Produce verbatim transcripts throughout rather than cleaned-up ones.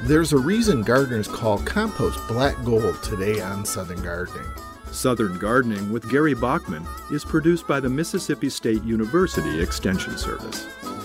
There's a reason gardeners call compost black gold today on Southern Gardening. Southern Gardening with Gary Bachman is produced by the Mississippi State University Extension Service.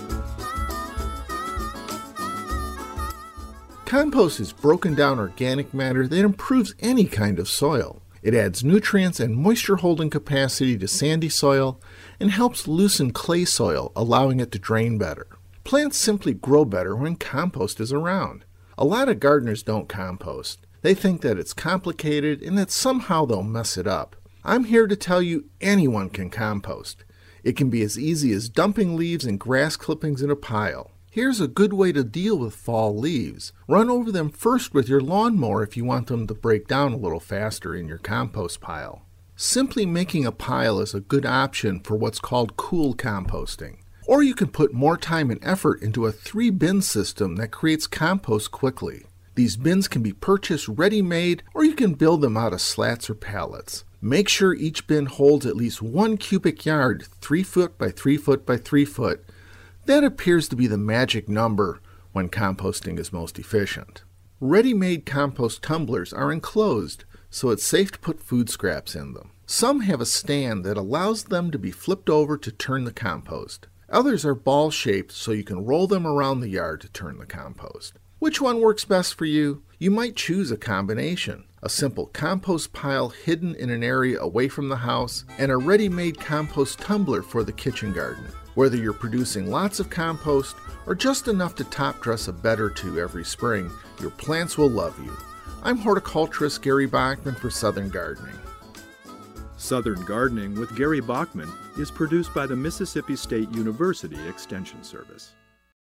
Compost is broken down organic matter that improves any kind of soil. It adds nutrients and moisture holding capacity to sandy soil and helps loosen clay soil, allowing it to drain better. Plants simply grow better when compost is around. A lot of gardeners don't compost. They think that it's complicated and that somehow they'll mess it up. I'm here to tell you anyone can compost. It can be as easy as dumping leaves and grass clippings in a pile. Here's a good way to deal with fall leaves. Run over them first with your lawnmower if you want them to break down a little faster in your compost pile. Simply making a pile is a good option for what's called cool composting. Or you can put more time and effort into a three-bin system that creates compost quickly. These bins can be purchased ready-made, or you can build them out of slats or pallets. Make sure each bin holds at least one cubic yard, three foot by three foot by three foot. That appears to be the magic number when composting is most efficient. Ready-made compost tumblers are enclosed, so it's safe to put food scraps in them. Some have a stand that allows them to be flipped over to turn the compost. Others are ball-shaped, so you can roll them around the yard to turn the compost. Which one works best for you? You might choose a combination. A simple compost pile hidden in an area away from the house, and a ready-made compost tumbler for the kitchen garden. Whether you're producing lots of compost or just enough to top dress a bed or two every spring, your plants will love you. I'm horticulturist Gary Bachman for Southern Gardening. Southern Gardening with Gary Bachman is produced by the Mississippi State University Extension Service.